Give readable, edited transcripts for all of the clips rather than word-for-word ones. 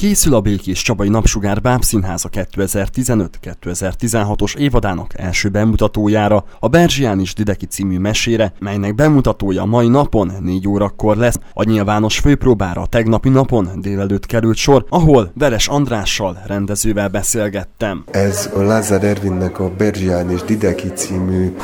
Készül a Békés Csabai Napsugár Bábszínháza 2015-2016-os évadának első bemutatójára, a Berzsiánis Dideki című mesére, melynek bemutatója mai napon 4 órakor lesz. A nyilvános főpróbára a tegnapi napon délelőtt került sor, ahol Veres Andrással, rendezővel beszélgettem. Ez a Lázár Ervinnek a Berzsiánis Dideki című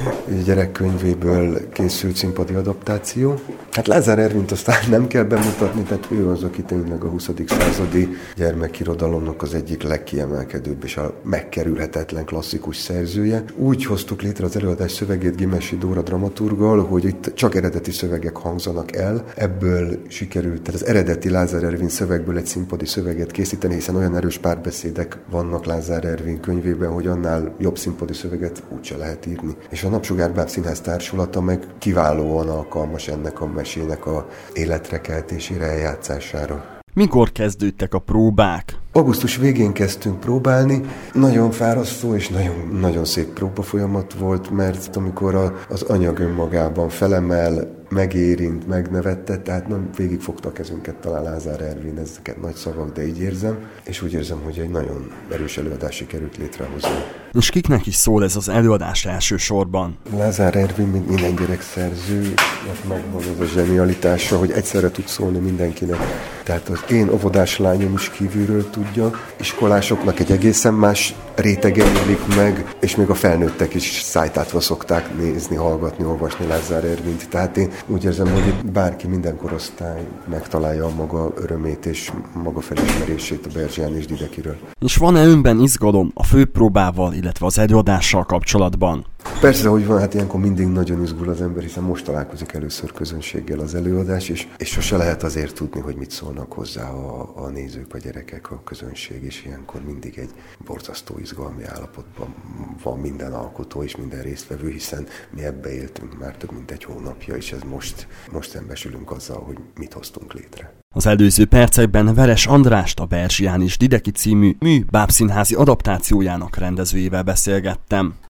gyerekkönyvéből készült színpadi adaptáció. Hát Lázár Ervint aztán nem kell bemutatni, tehát ő az, aki tényleg a 20. századi gyermekirodalomnak az egyik legkiemelkedőbb és a megkerülhetetlen klasszikus szerzője. Úgy hoztuk létre az előadás szövegét Gimesi Dóra dramaturggal, hogy itt csak eredeti szövegek hangzanak el. Ebből sikerült, tehát az eredeti Lázár Ervin szövegből egy színpadi szöveget készíteni, hiszen olyan erős párbeszédek vannak Lázár Ervin könyvében, hogy annál jobb színpadi szöveget úgyse lehet írni. És a Napsugár Bábszínház társulata meg kiválóan alkalmas ennek a mesének a életre keltésére, eljátszására. Mikor kezdődtek a próbák? Augusztus végén kezdtünk próbálni. Nagyon fárasztó és nagyon szép próbafolyamat volt, mert amikor az anyag önmagában felemel, megérint, megnevettet, tehát nem végigfogta a kezünket talán Lázár Ervin, ezeket nagy szavak, de így érzem, és úgy érzem, hogy egy nagyon erős előadás sikerült létrehozni. És kiknek is szól ez az előadás elsősorban? Lázár Ervin, mint minden gyerekszerző, megvan az a zsenialitása, hogy egyszerre tud szólni mindenkinek. Tehát az én óvodás lányom is kívülről tudja, iskolásoknak egy egészen más rétege élik meg, és még a felnőttek is szájtátva szokták nézni, hallgatni, olvasni Lázár Ervint. Tehát én úgy érzem, hogy itt bárki, minden korosztály megtalálja a maga örömét és maga felismerését a Berzsiánis Didekiről. És van-e önben izgalom a főpróbával, illetve az előadással kapcsolatban? Persze, hogy van, hát ilyenkor mindig nagyon izgul az ember, hiszen most találkozik először közönséggel az előadás, és sose lehet azért tudni, hogy mit szólnak hozzá a nézők, a gyerekek, a közönség, és ilyenkor mindig egy borzasztó izgalmi állapotban van minden alkotó és minden résztvevő, hiszen mi ebbe éltünk már több mint egy hónapja, és ez most szembesülünk azzal, hogy mit hoztunk létre. Az előző percekben Veres Andrást, a Berzsiánis Dideki című mű bábszínházi adaptációjának rendezőjével beszélgettem.